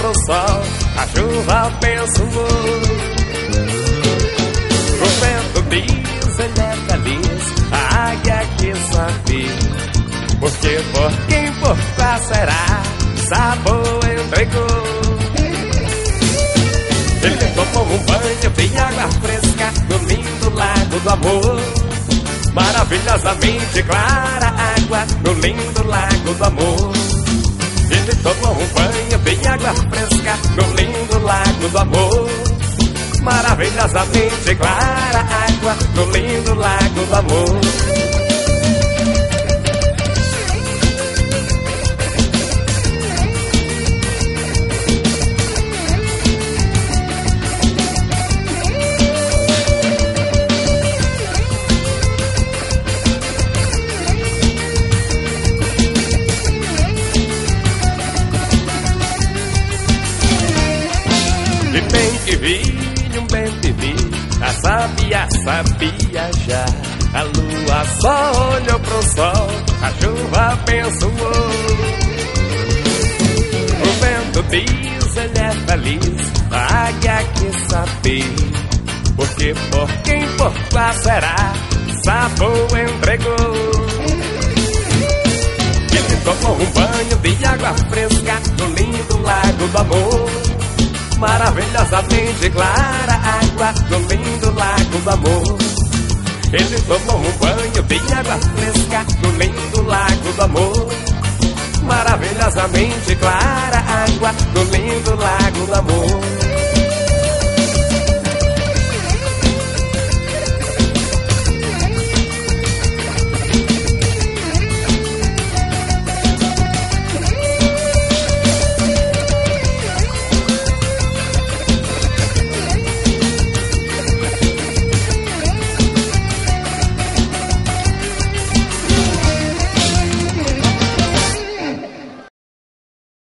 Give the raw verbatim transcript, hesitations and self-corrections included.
pro sol, a chuva abençoou. O vento diz, ele é feliz, a águia que sabe. Porque por quem por cá será, sabor entregou. Ele tomou um banho de água fresca no lindo lago do amor. Maravilhosamente clara água no lindo lago do amor. Ele tomou um banho de água fresca no lindo lago do amor. Maravilhosamente clara água no lindo lago do amor. E bem que vi, um bem que vi, a sabia sabia já. A lua só olhou pro sol, a chuva abençoou. O vento diz, ele é feliz, a águia que sabe. Porque por quem por lá será, sabor entregou. Ele tomou um banho de água fresca no lindo lago do amor. Maravilhosamente clara água no lindo lago do amor. Ele tomou um banho de água fresca no lindo lago do amor. Maravilhosamente clara água no lindo lago do amor.